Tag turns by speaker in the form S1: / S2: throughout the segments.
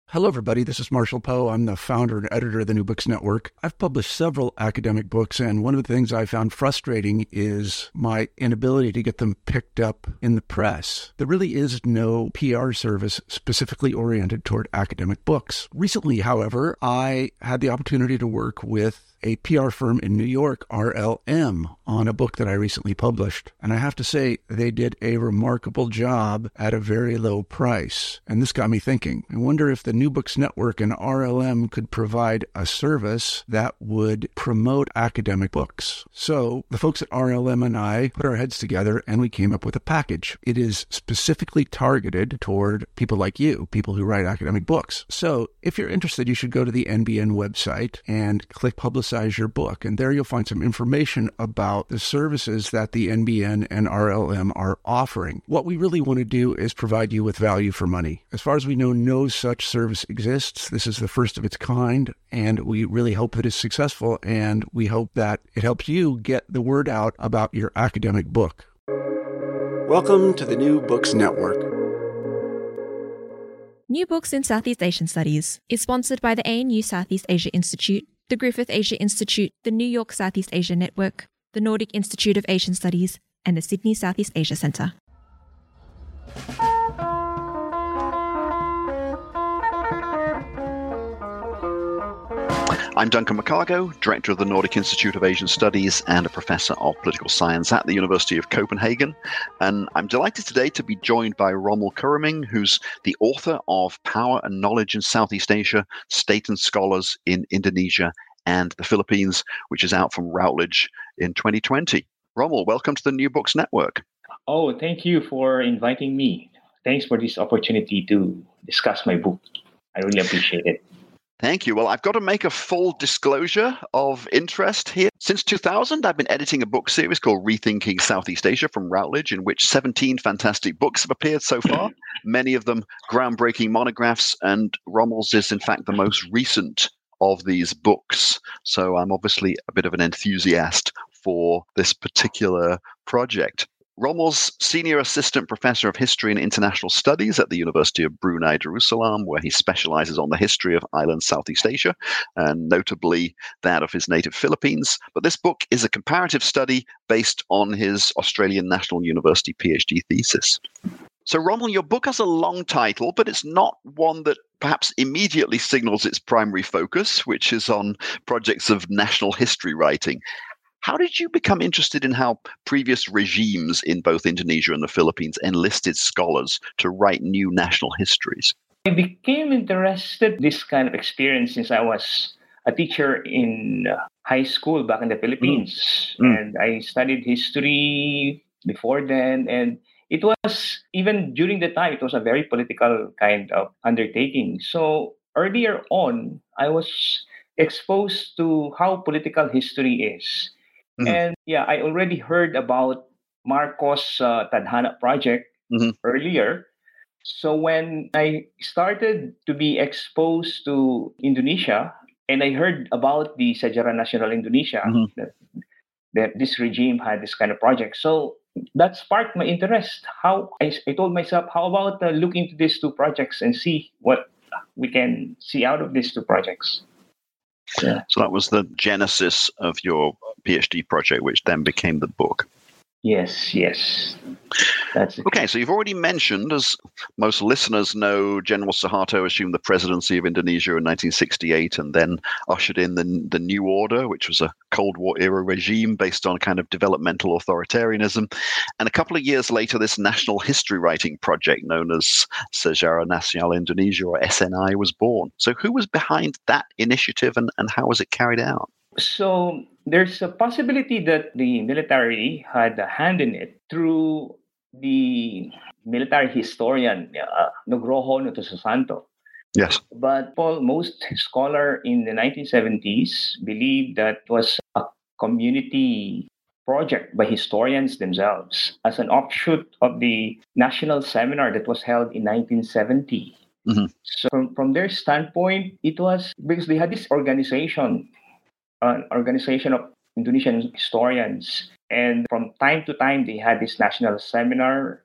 S1: Hello, everybody. This is Marshall Poe. I'm the founder and editor of the New Books Network. I've published several academic books, and one of the things I found frustrating is my inability to get them picked up in the press. There really is no PR service specifically oriented toward academic books. Recently, however, I had the opportunity to work with a PR firm in New York, RLM, on a book that I recently published. And I have to say, they did a remarkable job at a very low price. And this got me thinking. I wonder if the New Books Network and RLM could provide a service that would promote academic books. So the folks at RLM and I put our heads together and we came up with a package. It is specifically targeted toward people like you, people who write academic books. So if you're interested, you should go to the NBN website and click Publicize Your Book. And there you'll find some information about the services that the NBN and RLM are offering. What we really want to do is provide you with value for money. As far as we know, no such service exists. This is the first of its kind, and we really hope that it's successful, and we hope that it helps you get the word out about your academic book. Welcome to the New Books Network.
S2: New Books in Southeast Asian Studies is sponsored by the ANU Southeast Asia Institute, the Griffith Asia Institute, the New York Southeast Asia Network, the Nordic Institute of Asian Studies, and the Sydney Southeast Asia Centre.
S3: I'm Duncan McCargo, Director of the Nordic Institute of Asian Studies and a Professor of Political Science at the University of Copenhagen. And I'm delighted today to be joined by Rommel Kuraming, who's the author of Power and Knowledge in Southeast Asia, State and Scholars in Indonesia and the Philippines, which is out from Routledge in 2020. Rommel, welcome to the New Books Network.
S4: Oh, thank you for inviting me. Thanks for this opportunity to discuss my book. I really appreciate it.
S3: Thank you. Well, I've got to make a full disclosure of interest here. Since 2000, I've been editing a book series called Rethinking Southeast Asia from Routledge, in which 17 fantastic books have appeared so far, many of them groundbreaking monographs, and Rommel's is, in fact, the most recent of these books. So I'm obviously a bit of an enthusiast for this particular project. Rommel's Senior Assistant Professor of History and International Studies at the University of Brunei Darussalam, where he specializes on the history of island Southeast Asia, and notably that of his native Philippines. But this book is a comparative study based on his Australian National University PhD thesis. So, Rommel, your book has a long title, but it's not one that perhaps immediately signals its primary focus, which is on projects of national history writing. How did you become interested in how previous regimes in both Indonesia and the Philippines enlisted scholars to write new national histories?
S4: I became interested in this kind of experience since I was a teacher in high school back in the Philippines. And I studied history before then. And it was, even during the time, it was a very political kind of undertaking. So earlier on, I was exposed to how political history is. And yeah, I already heard about Marcos' Tadhana project earlier. So when I started to be exposed to Indonesia, and I heard about the Sejarah Nasional Indonesia, that this regime had this kind of project. So that sparked my interest. How I told myself, how about look into these two projects and see what we can see out of these two projects.
S3: Yeah. So that was the genesis of your PhD project, which then became the book.
S4: Yes. That's
S3: okay, so you've already mentioned, as most listeners know, General Suharto assumed the presidency of Indonesia in 1968 and then ushered in the New Order, which was a Cold War era regime based on kind of developmental authoritarianism. And a couple of years later, this national history writing project known as Sejarah Nasional Indonesia, or SNI, was born. So who was behind that initiative and how was it carried out?
S4: So there's a possibility that the military had a hand in it through the military historian, Nugroho Notosusanto.
S3: Yes.
S4: But most scholars in the 1970s believed that it was a community project by historians themselves as an offshoot of the national seminar that was held in 1970. So from their standpoint, it was because they had this organization, an organization of Indonesian historians. And from time to time, they had this national seminar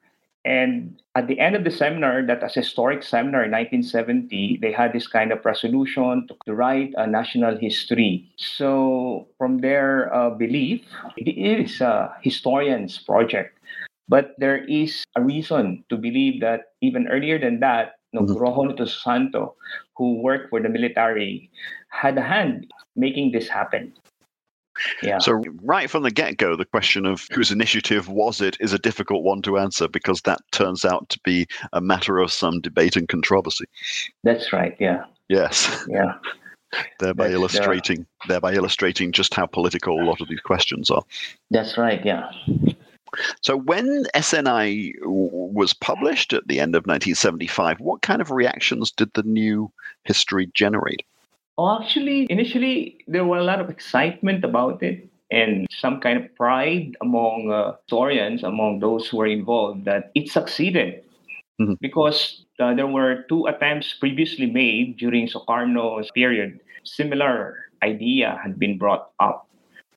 S4: And at the end of the seminar, that was a historic seminar in 1970, they had this kind of resolution to write a national history. So from their belief, it is a historian's project. But there is a reason to believe that even earlier than that, Nugroho Nito Santo, who worked for the military, had a hand making this happen. Yeah.
S3: So right from the get-go, the question of whose initiative was it is a difficult one to answer because that turns out to be a matter of some debate and controversy.
S4: That's right. Yeah.
S3: Yes.
S4: Yeah.
S3: thereby illustrating just how political a lot of these questions are.
S4: That's right. Yeah.
S3: So when SNI was published at the end of 1975, what kind of reactions did the new history generate?
S4: Oh, actually, initially, there was a lot of excitement about it and some kind of pride among historians, among those who were involved, that it succeeded.
S3: Mm-hmm.
S4: Because there were 2 attempts previously made during Sukarno's period. Similar idea had been brought up.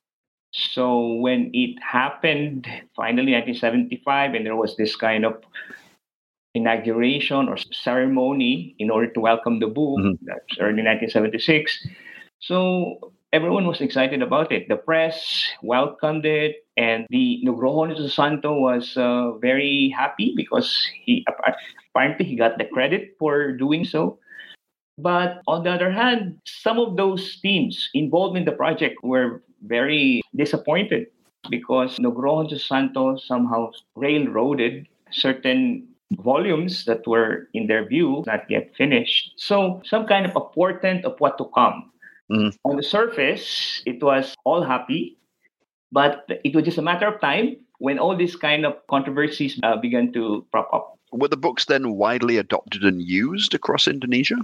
S4: So when it happened, finally, 1975, and there was this kind of inauguration or ceremony in order to welcome the book, that's early 1976. So everyone was excited about it. The press welcomed it, and the Nugroho Nito Santo was very happy because apparently he got the credit for doing so. But on the other hand, some of those teams involved in the project were very disappointed because Nugroho Nito Santo somehow railroaded certain volumes that were, in their view, not yet finished. So some kind of a portent of what to come. On the surface, it was all happy, but it was just a matter of time when all these kind of controversies began to prop up.
S3: Were the books then widely adopted and used across Indonesia?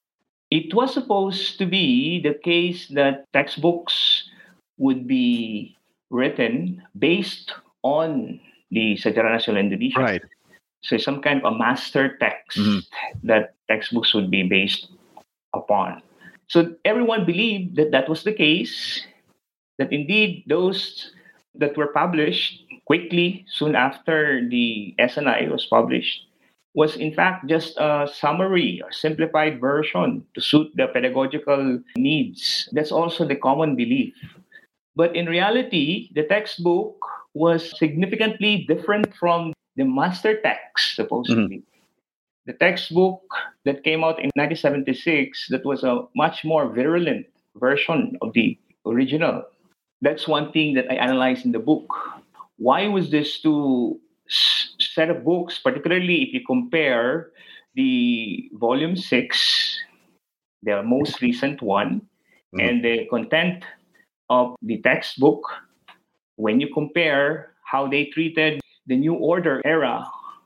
S4: It was supposed to be the case that textbooks would be written based on the Sejarah Nasional Indonesia.
S3: Right.
S4: So some kind of a master text that textbooks would be based upon. So everyone believed that that was the case, that indeed those that were published quickly, soon after the SNI was published, was in fact just a summary or simplified version to suit the pedagogical needs. That's also the common belief. But in reality, the textbook was significantly different from the master text, supposedly. The textbook that came out in 1976, that was a much more virulent version of the original. That's one thing that I analyzed in the book. Why was this 2 set of books, particularly if you compare the volume 6, the most recent one, and the content of the textbook, when you compare how they treated the New Order era,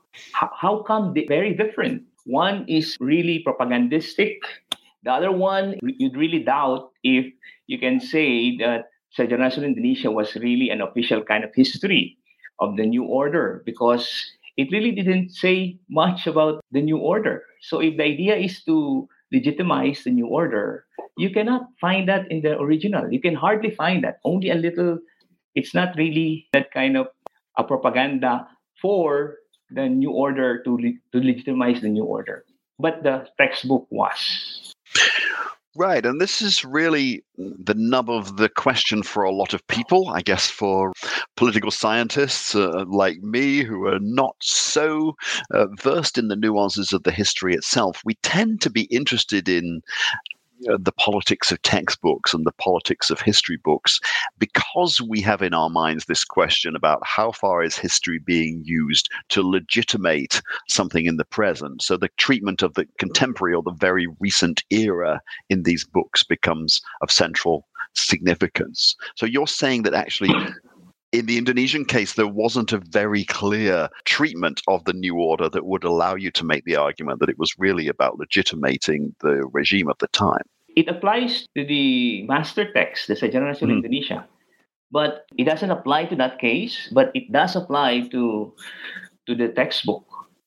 S4: how come they're very different? One is really propagandistic. The other one, you'd really doubt if you can say that Sejarah Nasional Indonesia was really an official kind of history of the New Order, because it really didn't say much about the New Order. So if the idea is to legitimize the New Order, you cannot find that in the original. You can hardly find that. Only a little. It's not really that kind of a propaganda for the New Order to legitimize the New Order. But the textbook was.
S3: Right, and this is really the nub of the question for a lot of people, I guess for political scientists like me, who are not so versed in the nuances of the history itself. We tend to be interested in the politics of textbooks and the politics of history books because we have in our minds this question about how far is history being used to legitimate something in the present. So the treatment of the contemporary or the very recent era in these books becomes of central significance. So you're saying that actually in the Indonesian case, there wasn't a very clear treatment of the New Order that would allow you to make the argument that it was really about legitimating the regime of the time.
S4: It applies to the master text, the Sejarah Nasional Indonesia, but it doesn't apply to that case, but it does apply to the textbook.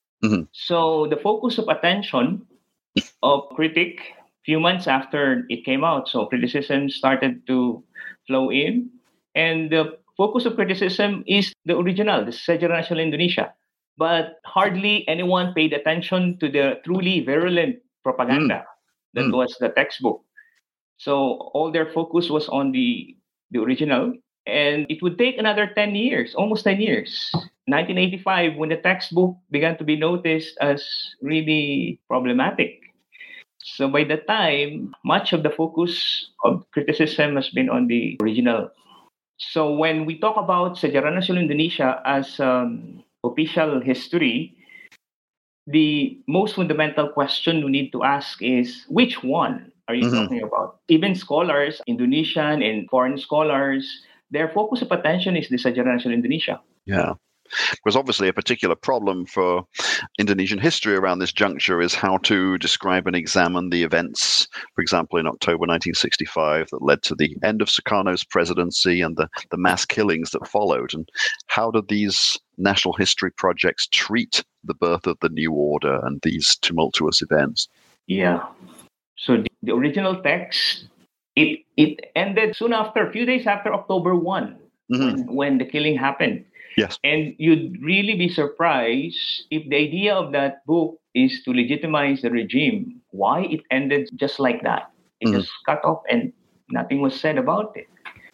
S4: So the focus of attention of critic, few months after it came out, so criticism started to flow in, and the focus of criticism is the original, the Sejarah Nasional Indonesia. but hardly anyone paid attention to the truly virulent propaganda that was the textbook. So all their focus was on the original, and it would take another 10 years, almost 10 years. 1985, when the textbook began to be noticed as really problematic. So by the time, much of the focus of criticism has been on the original. So when we talk about Sejarah Nasional Indonesia as official history, the most fundamental question we need to ask is which one are you talking about? Even scholars, Indonesian and foreign scholars, their focus of attention is the Sejarah Nasional Indonesia.
S3: Yeah. Because obviously a particular problem for Indonesian history around this juncture is how to describe and examine the events, for example, in October 1965 that led to the end of Sukarno's presidency and the mass killings that followed. And how do these national history projects treat the birth of the new order and these tumultuous events?
S4: Yeah. So the original text, it ended soon after, a few days after October 1, when the killing happened.
S3: Yes.
S4: And you'd really be surprised if the idea of that book is to legitimize the regime, why it ended just like that. It just cut off and nothing was said about it.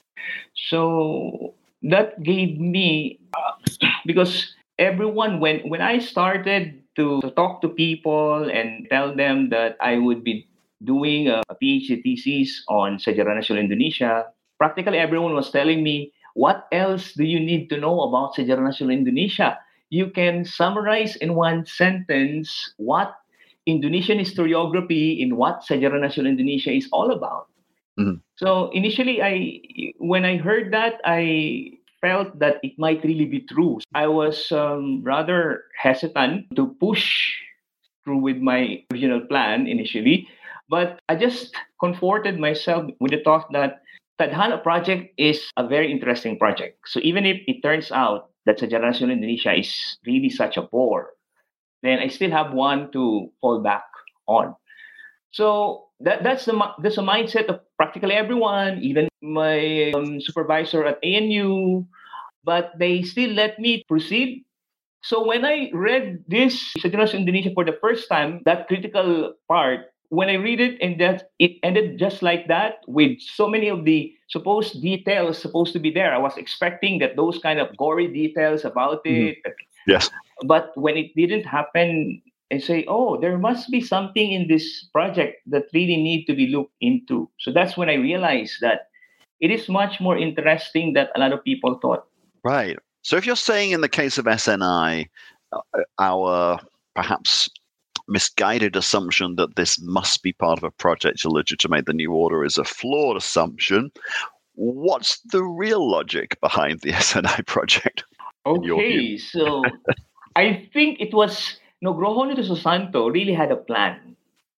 S4: So that gave me, because everyone, when I started to talk to people and tell them that I would be doing a PhD thesis on Sejarah Nasional Indonesia, practically everyone was telling me, what else do you need to know about Sejarah Nasional Indonesia? You can summarize in one sentence what Indonesian historiography in what Sejarah Nasional Indonesia is all about. So initially, when I heard that, I felt that it might really be true. I was rather hesitant to push through with my original plan initially, but I just comforted myself with the thought that Tadhana project is a very interesting project. So even if it turns out that Sejarah Nasional Indonesia is really such a bore, then I still have one to fall back on. So that's the mindset of practically everyone, even my supervisor at ANU, but they still let me proceed. So when I read this Sejarah Nasional Indonesia for the first time, that critical part, when I read it and that it ended just like that with so many of the supposed details supposed to be there. I was expecting that those kind of gory details about it.
S3: Yes.
S4: But when it didn't happen, I say, oh, there must be something in this project that really need to be looked into. So that's when I realized that it is much more interesting than a lot of people thought.
S3: Right. So if you're saying in the case of SNI, our perhaps misguided assumption that this must be part of a project to legitimate the new order is a flawed assumption, what's the real logic behind the SNI project?
S4: Okay, so I think it was Nugroho Nitosusanto really had a plan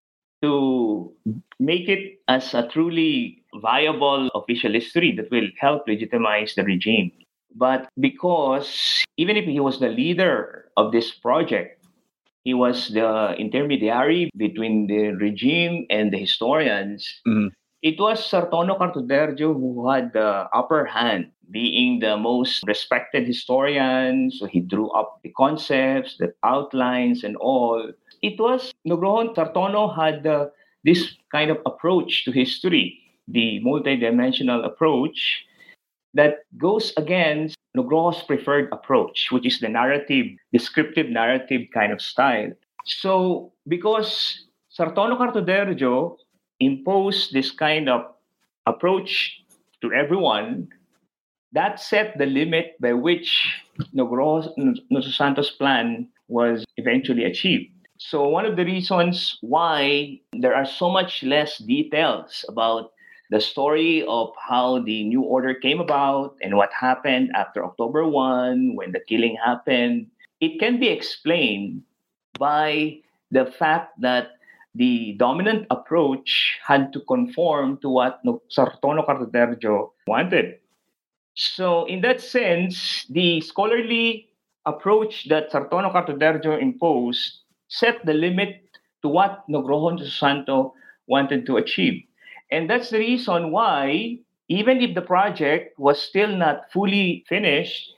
S4: to make it as a truly viable official history that will help legitimize the regime. But because even if he was the leader of this project, he was the intermediary between the regime and the historians. It was Sartono Cartoderjo who had the upper hand, being the most respected historian. So he drew up the concepts, the outlines, and all. It was Nugroho Sartono had this kind of approach to history, the multidimensional approach that goes against Nugroho's preferred approach, which is the narrative, descriptive narrative kind of style. So because Sartono Cartoderjo imposed this kind of approach to everyone, that set the limit by which Nugroho Nitosusanto's plan was eventually achieved. So one of the reasons why there are so much less details about the story of how the new order came about and what happened after October 1 when the killing happened, it can be explained by the fact that the dominant approach had to conform to what Sartono Cartoderjo wanted. So in that sense, the scholarly approach that Sartono Cartoderjo imposed set the limit to what Nugroho Nitosusanto wanted to achieve. And that's the reason why, even if the project was still not fully finished,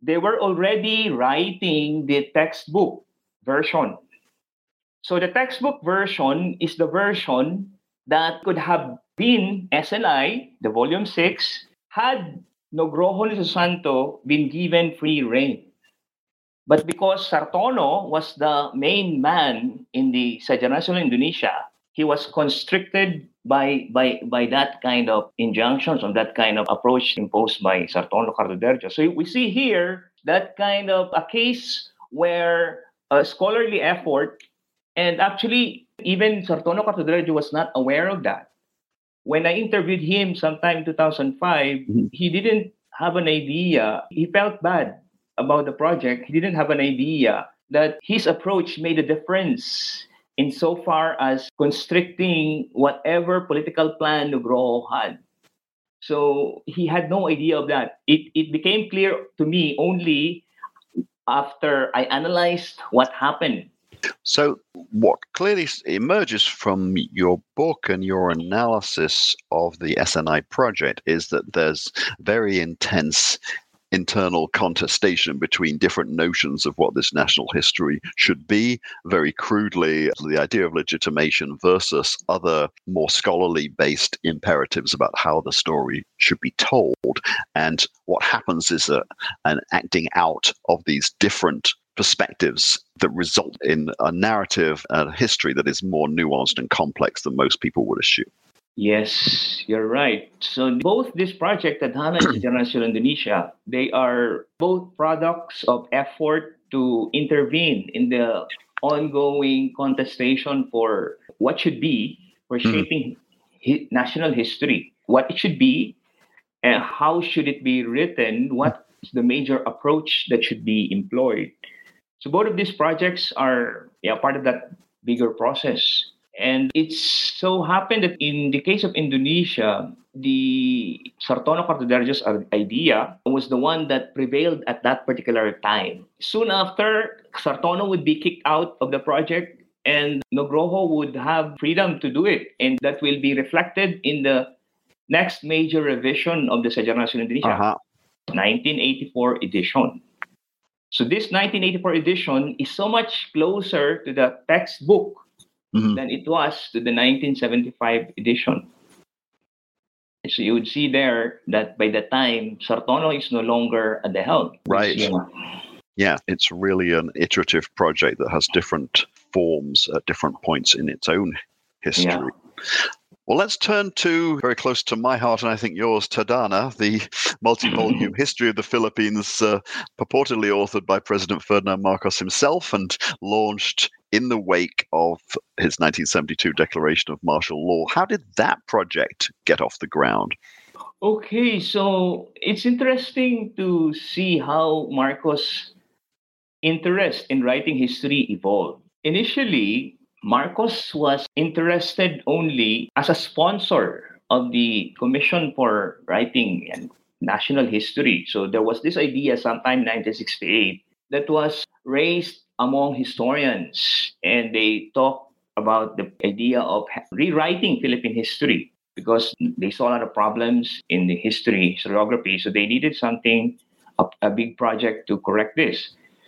S4: they were already writing the textbook version. So the textbook version is the version that could have been SNI, the volume 6, had Nugroho Lizosanto been given free rein. But because Sartono was the main man in the Sadya Nasional Indonesia, he was constricted by that kind of injunctions, on that kind of approach imposed by Sartono Cardoderjo. So we see here that kind of a case where a scholarly effort, and actually even Sartono Cardoderjo was not aware of that. When I interviewed him sometime in 2005, he didn't have an idea. He felt bad about the project. He didn't have an idea that his approach made a difference insofar as constricting whatever political plan Nugroho had. So he had no idea of that. It became clear to me only after I analyzed what happened.
S3: So what clearly emerges from your book and your analysis of the SNI project is that there's very intense internal contestation between different notions of what this national history should be. Very crudely, the idea of legitimation versus other more scholarly based imperatives about how the story should be told. And what happens is an acting out of these different perspectives that result in a narrative and a history that is more nuanced and complex than most people would assume.
S4: Yes, you're right. So both this project at Tadhana and Sadya Nasional Indonesia, they are both products of effort to intervene in the ongoing contestation for what should be, for shaping national history, what it should be, and how should it be written, what is the major approach that should be employed. So both of these projects are part of that bigger process. And it's so happened that in the case of Indonesia, the Sartono Cardoderjo's idea was the one that prevailed at that particular time. Soon after, Sartono would be kicked out of the project and Nugroho would have freedom to do it. And that will be reflected in the next major revision of the Sadya Nasional Indonesia, 1984 edition. So this 1984 edition is so much closer to the textbook than it was to the 1975 edition. So you would see there that by the time Sartono is no longer at the helm.
S3: Right. Yeah, it's really an iterative project that has different forms at different points in its own history. Yeah. Well, let's turn to, very close to my heart, and I think yours, Tadhana, the multi-volume history of the Philippines, purportedly authored by President Ferdinand Marcos himself and launched in the wake of his 1972 declaration of martial law. How did that project get off the ground?
S4: Okay, so it's interesting to see how Marcos' interest in writing history evolved. Initially, Marcos was interested only as a sponsor of the Commission for Writing and National History. So there was this idea sometime in 1968 that was raised among historians, and they talked about the idea of rewriting Philippine history because they saw a lot of problems in the historiography. So they needed something, a big project to correct this.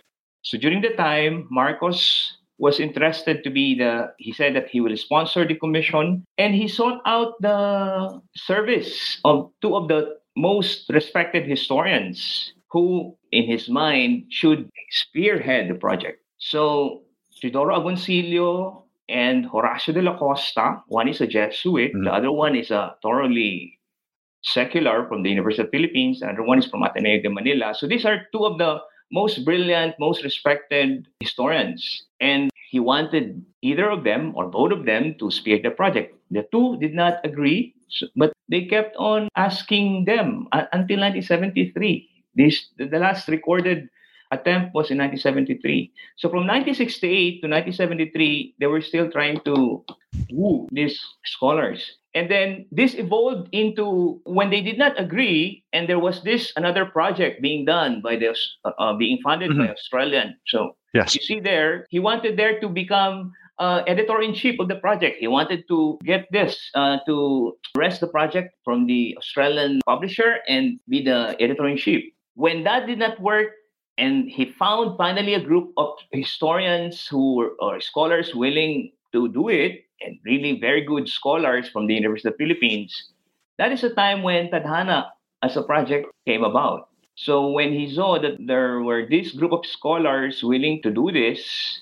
S4: So during the time, Marcos was interested to be he said that he will sponsor the commission, and he sought out the service of two of the most respected historians who, in his mind, should spearhead the project. So Teodoro Agoncillo and Horacio de la Costa, one is a Jesuit, the other one is a thoroughly secular from the University of the Philippines, and the other one is from Ateneo de Manila. So these are two of the most brilliant, most respected historians. And he wanted either of them or both of them to spearhead the project. The two did not agree, but they kept on asking them until 1973. The last recorded attempt was in 1973. So from 1968 to 1973, they were still trying to woo these scholars. And then this evolved into when they did not agree, and there was another project being done by being funded by Australian. So yes, you see there, he wanted there to become editor-in-chief of the project. He wanted to get this to wrest the project from the Australian publisher and be the editor-in-chief. When that did not work, And he found finally a group of historians or scholars willing to do it, and really very good scholars from the University of the Philippines. That is the time when Tadhana as a project came about. So when he saw that there were this group of scholars willing to do this,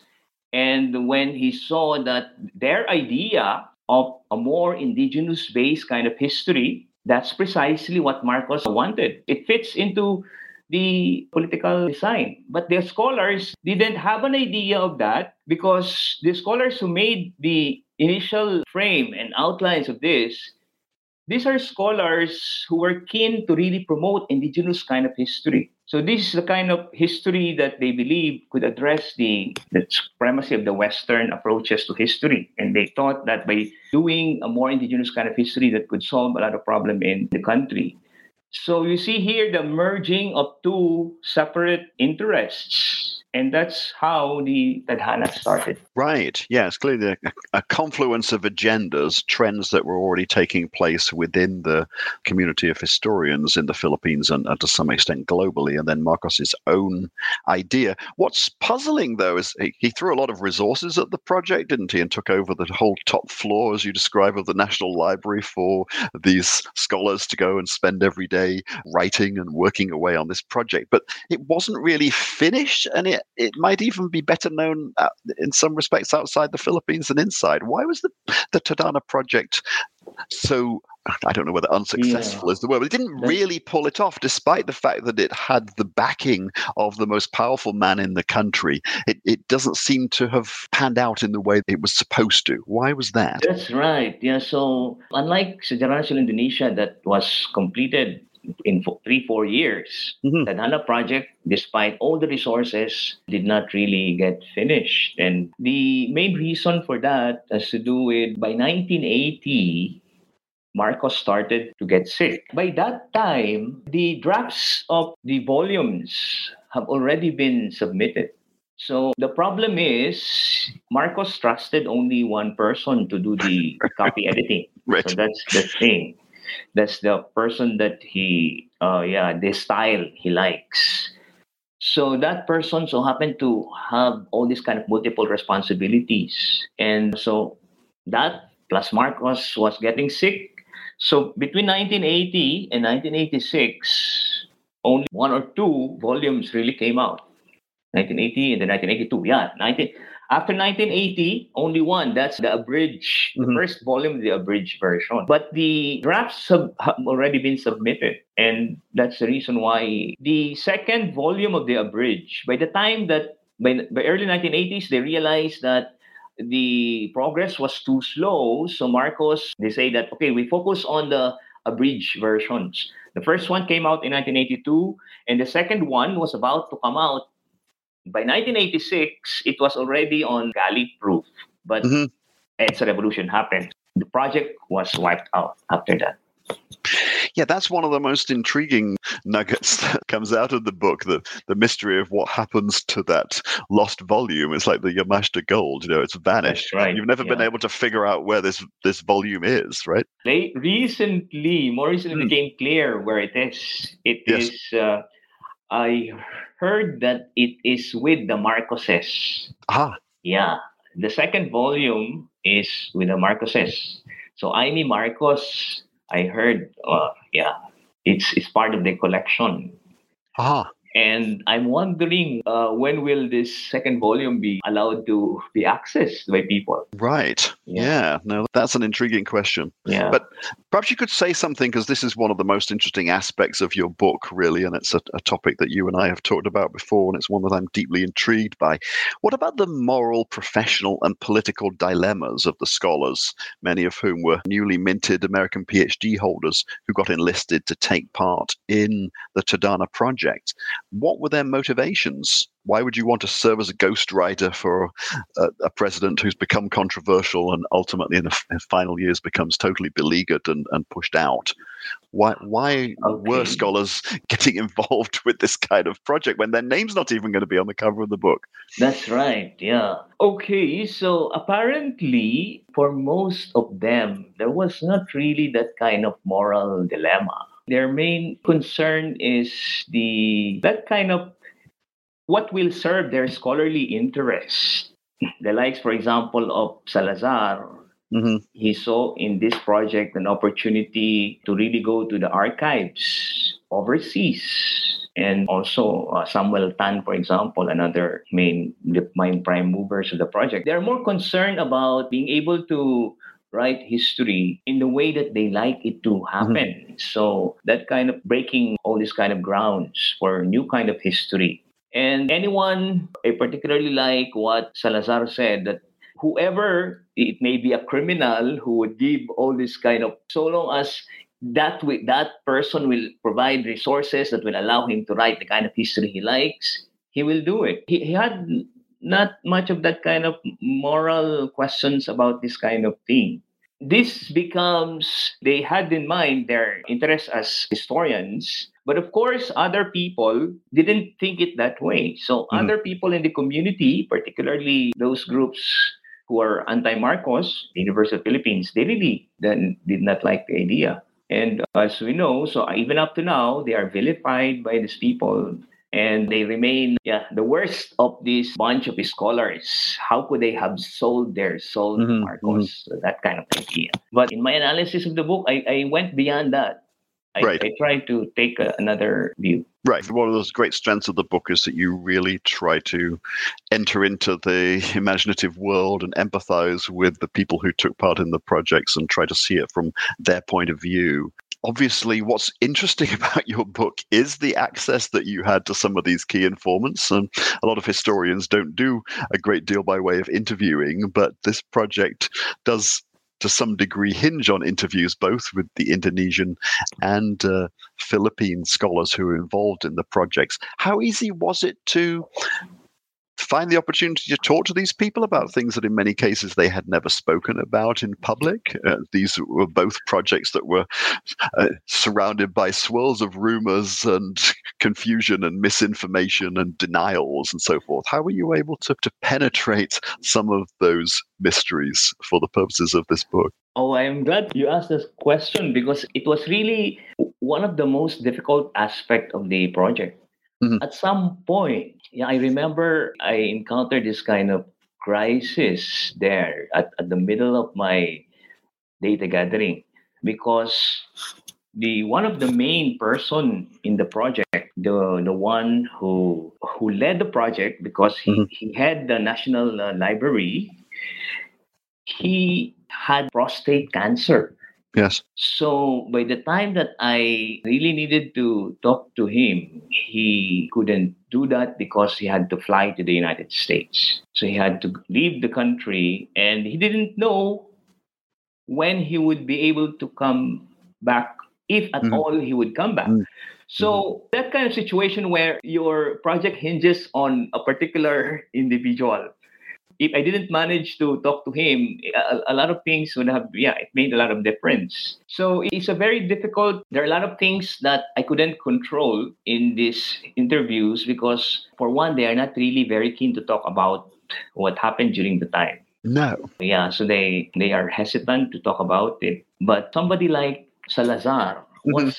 S4: and when he saw that their idea of a more indigenous based kind of history, that's precisely what Marcos wanted. It fits into the political design. But the scholars didn't have an idea of that, because the scholars who made the initial frame and outlines of this, these are scholars who were keen to really promote indigenous kind of history. So this is the kind of history that they believe could address the supremacy of the Western approaches to history. And they thought that by doing a more indigenous kind of history, that could solve a lot of problem in the country. So you see here the merging of two separate interests. And that's how the Tadhana started.
S3: Right. Yes, clearly a confluence of agendas, trends that were already taking place within the community of historians in the Philippines and to some extent globally, and then Marcos's own idea. What's puzzling, though, is he threw a lot of resources at the project, didn't he, and took over the whole top floor, as you describe, of the National Library for these scholars to go and spend every day writing and working away on this project. But it wasn't really finished, and it might even be better known in some respects outside the Philippines than inside. Why was the Tadhana project so, I don't know whether unsuccessful is the word, but it didn't really pull it off, despite the fact that it had the backing of the most powerful man in the country. It doesn't seem to have panned out in the way it was supposed to. Why was that?
S4: That's right. Yeah. So unlike Sejarah Nasional Indonesia that was completed in 3-4 years, the Tadhana project, despite all the resources, did not really get finished. And the main reason for that has to do with, by 1980, Marcos started to get sick. By that time, the drafts of the volumes have already been submitted. So the problem is, Marcos trusted only one person to do the copy editing.
S3: Right.
S4: So that's the thing. That's the person that the style he likes. So that person so happened to have all these kind of multiple responsibilities. And so that plus Marcos was getting sick. So between 1980 and 1986, only 1 or 2 volumes really came out. 1980 and then 1982. After 1980, only one. That's the abridged, the first volume, the abridged version. But the drafts have already been submitted. And that's the reason why the second volume of the abridged, by the time that, by early 1980s, they realized that the progress was too slow. So Marcos, they say that, okay, we focus on the abridged versions. The first one came out in 1982, and the second one was about to come out. By 1986, it was already on Gallic proof, but EDSA revolution happened. The project was wiped out after that.
S3: Yeah, that's one of the most intriguing nuggets that comes out of the book, the mystery of what happens to that lost volume. It's like the Yamashita gold, it's vanished.
S4: That's right.
S3: You've never been able to figure out where this volume is, right?
S4: More recently became clear where it is. It is, I heard that it is with the Marcoses. Yeah. The second volume is with the Marcoses. So Aimee Marcos, I heard, it's part of the collection. And I'm wondering when will this second volume be allowed to be accessed by people?
S3: Right. Yeah. No, that's an intriguing question.
S4: Yeah.
S3: But perhaps you could say something, because this is one of the most interesting aspects of your book, really, and it's a topic that you and I have talked about before, and it's one that I'm deeply intrigued by. What about the moral, professional, and political dilemmas of the scholars, many of whom were newly minted American PhD holders who got enlisted to take part in the Tadhana project? What were their motivations? Why would you want to serve as a ghostwriter for a president who's become controversial and ultimately in the final years becomes totally beleaguered and pushed out? Why were scholars getting involved with this kind of project when their name's not even going to be on the cover of the book?
S4: That's right, yeah. Okay, so apparently for most of them, there was not really that kind of moral dilemma. Their main concern is that kind of what will serve their scholarly interest. The likes, for example, of Salazar, he saw in this project an opportunity to really go to the archives overseas. And also Samuel Tan, for example, another main prime movers of the project. They're more concerned about being able to write history in the way that they like it to happen. So that kind of breaking all these kind of grounds for new kind of history. And anyone, particularly like what Salazar said, that whoever, it may be a criminal who would give all this kind of, so long as that person will provide resources that will allow him to write the kind of history he likes, he will do it. He had not much of that kind of moral questions about this kind of thing. This becomes, they had in mind their interest as historians, but of course, other people didn't think it that way. So other people in the community, particularly those groups who are anti-Marcos, the University of the Philippines, they really then did not like the idea. And as we know, so even up to now, they are vilified by these people. And they remain, the worst of this bunch of scholars. How could they have sold their soul to Marcos? So that kind of idea. But in my analysis of the book, I went beyond that. I tried to take another view.
S3: Right. One of those great strengths of the book is that you really try to enter into the imaginative world and empathize with the people who took part in the projects and try to see it from their point of view. Obviously, what's interesting about your book is the access that you had to some of these key informants. And a lot of historians don't do a great deal by way of interviewing, but this project does to some degree hinge on interviews both with the Indonesian and Philippine scholars who were involved in the projects. How easy was it to find the opportunity to talk to these people about things that in many cases they had never spoken about in public? These were both projects that were surrounded by swirls of rumors and confusion and misinformation and denials and so forth. How were you able to penetrate some of those mysteries for the purposes of this book?
S4: Oh, I am glad you asked this question because it was really one of the most difficult aspects of the project. At some point, I remember I encountered this kind of crisis there at the middle of my data gathering because one of the main person in the project, the one who led the project because he had the National Library, he had prostate cancer.
S3: Yes.
S4: So by the time that I really needed to talk to him, he couldn't do that because he had to fly to the United States. So he had to leave the country and he didn't know when he would be able to come back, if at all he would come back. So that kind of situation where your project hinges on a particular individual. If I didn't manage to talk to him, a lot of things would have, it made a lot of difference. So it's a very difficult, there are a lot of things that I couldn't control in these interviews because for one, they are not really very keen to talk about what happened during the time.
S3: No.
S4: Yeah, so they are hesitant to talk about it. But somebody like Salazar was,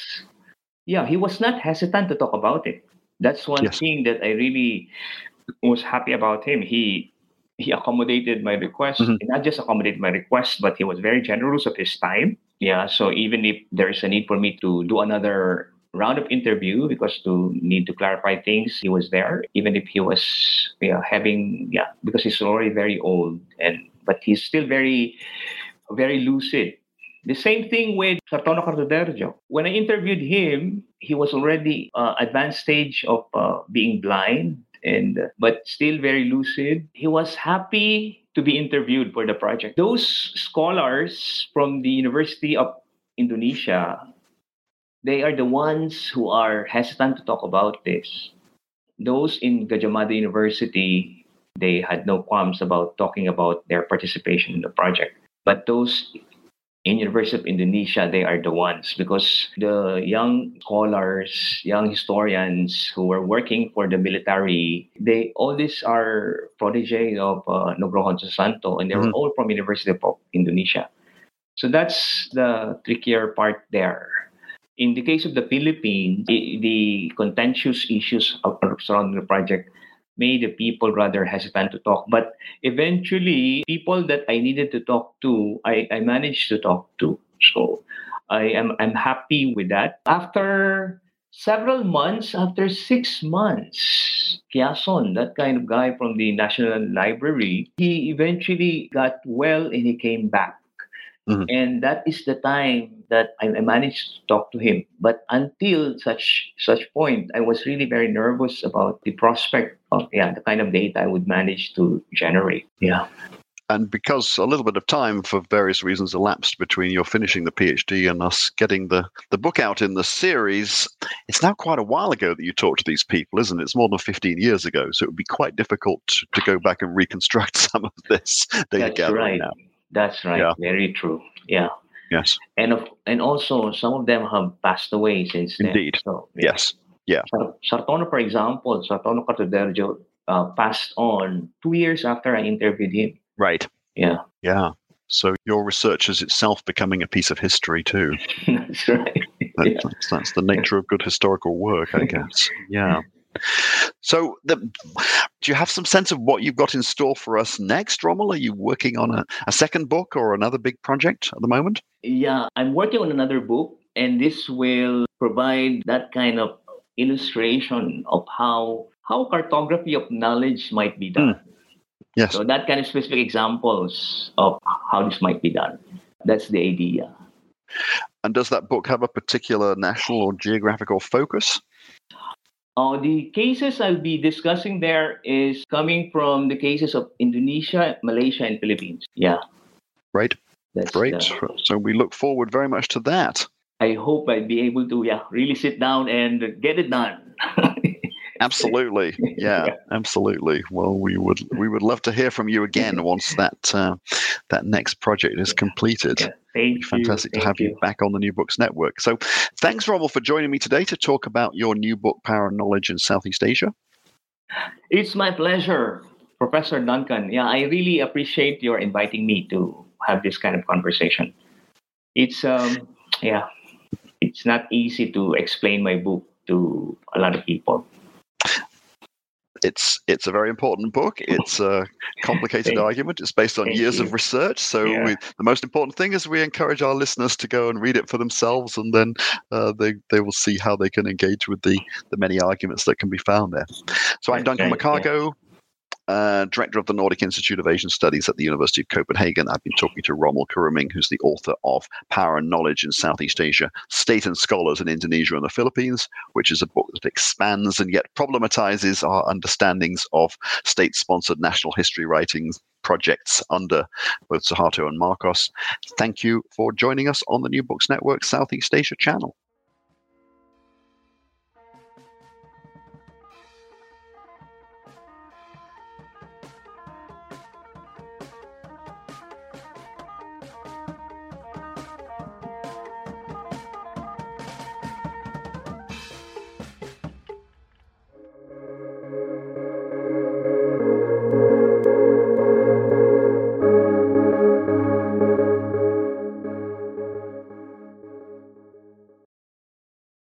S4: he was not hesitant to talk about it. That's one thing that I really was happy about him. He accommodated my request. Not just accommodated my request, but he was very generous of his time. Yeah, so even if there's a need for me to do another round of interview because to need to clarify things, he was there. Even if he was because he's already very old, but he's still very, very lucid. The same thing with Sartono Cardoderjo. When I interviewed him, he was already advanced stage of being blind. But still very lucid. He was happy to be interviewed for the project. Those scholars from the University of Indonesia, they are the ones who are hesitant to talk about this. Those in Gadjah Mada University, they had no qualms about talking about their participation in the project. But those in University of Indonesia, they are the ones because the young scholars, young historians who were working for the military, all these are protege of Nugroho Susanto, and they were all from University of Indonesia. So that's the trickier part there. In the case of the Philippines, the contentious issues surrounding the project made the people rather hesitant to talk. But eventually, people that I needed to talk to, I managed to talk to. So I'm happy with that. After several months, after 6 months, Kiason, that kind of guy from the National Library, he eventually got well and he came back.
S3: Mhm.
S4: And that is the time that I managed to talk to him. But until such point, I was really very nervous about the prospect of the kind of data I would manage to generate. Yeah.
S3: And because a little bit of time, for various reasons, elapsed between your finishing the PhD and us getting the book out in the series, it's now quite a while ago that you talked to these people, isn't it? It's more than 15 years ago. So it would be quite difficult to go back and reconstruct some of this data gathering now.
S4: That's right.
S3: Yeah.
S4: Very true. Yeah.
S3: Yes.
S4: And also some of them have passed away since then.
S3: Indeed.
S4: So, yeah.
S3: Yes. Yeah.
S4: Sartono, for example, Sartono Cartoderjo passed on 2 years after I interviewed him.
S3: Right.
S4: Yeah.
S3: Yeah. So your research is itself becoming a piece of history too.
S4: That's right.
S3: That's the nature of good historical work, I guess. Yeah. So do you have some sense of what you've got in store for us next, Rommel? Are you working on a second book or another big project at the moment?
S4: Yeah, I'm working on another book, and this will provide that kind of illustration of how cartography of knowledge might be done.
S3: Yes.
S4: So that kind of specific examples of how this might be done. That's the idea.
S3: And does that book have a particular national or geographical focus?
S4: The cases I'll be discussing there is coming from the cases of Indonesia, Malaysia, and Philippines. Yeah.
S3: Right.
S4: That's
S3: great. So we look forward very much to that.
S4: I hope I'll be able to really sit down and get it done.
S3: Absolutely. Yeah, absolutely. Well, we would love to hear from you again once that next project is completed.
S4: Yeah, thank you.
S3: Fantastic to have you back on the New Books Network. So thanks, Rommel, for joining me today to talk about your new book, Power and Knowledge in Southeast Asia.
S4: It's my pleasure, Professor Duncan. Yeah, I really appreciate your inviting me to have this kind of conversation. It's it's not easy to explain my book to a lot of people.
S3: It's a very important book. It's a complicated argument. It's based on years of research. So the most important thing is we encourage our listeners to go and read it for themselves, and then they will see how they can engage with the many arguments that can be found there. So I'm Duncan McCargo, Director of the Nordic Institute of Asian Studies at the University of Copenhagen. I've been talking to Rommel Kuruming, who's the author of Power and Knowledge in Southeast Asia, State and Scholars in Indonesia and the Philippines, which is a book that expands and yet problematizes our understandings of state-sponsored national history writings projects under both Suharto and Marcos. Thank you for joining us on the New Books Network Southeast Asia channel.